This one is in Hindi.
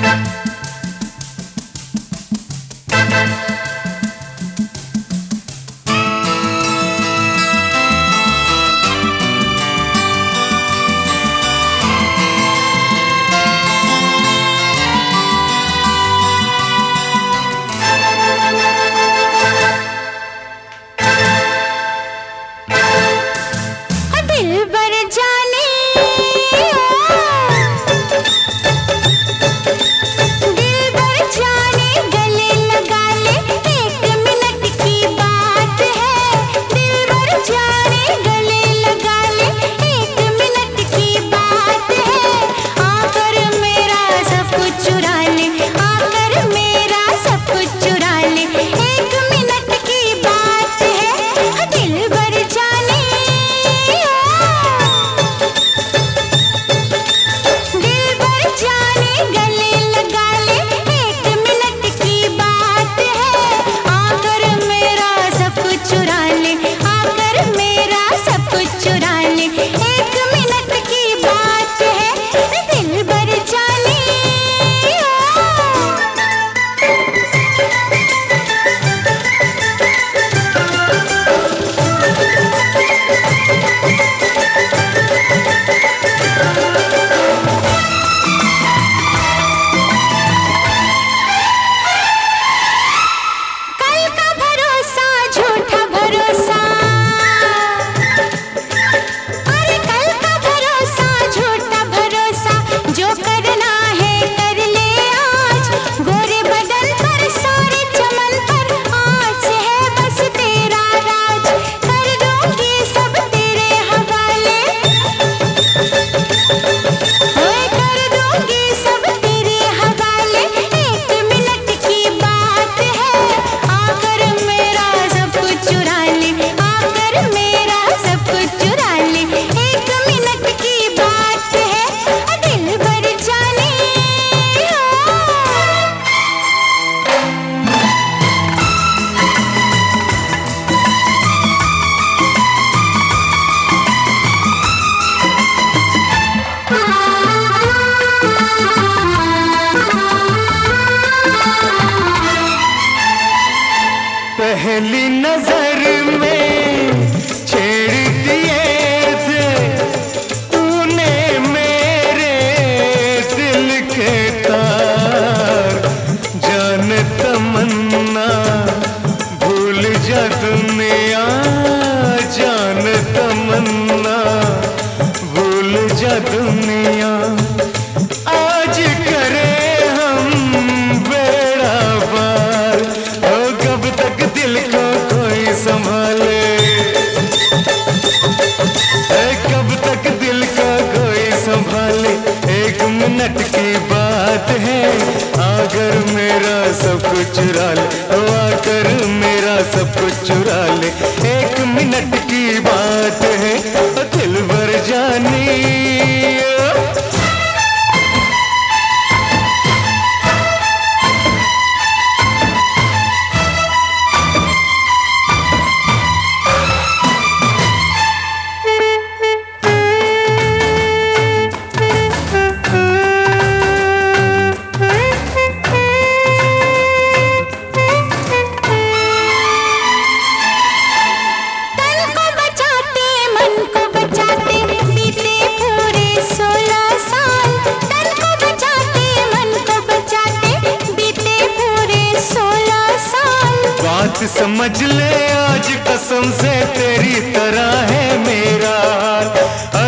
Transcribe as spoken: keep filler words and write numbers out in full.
पहली नजर में छेड़ दिए थे तूने मेरे दिल के तार। जान तमन्ना भूल जा दुनिया, जान तमन्ना भूल जा दुनिया। आज करे हम बेड़ा पार, हो कब तक दिल को कोई संभाले, कब तक दिल को कोई संभाले। एक मिनट की बात है, आकर मेरा सब कुछ चुरा ले, आकर मेरा सब कुछ चुरा ले। एक मिनट की बात है, दिल भर जानी। समझ ले आज कसम से तेरी तरह है मेरा हाल।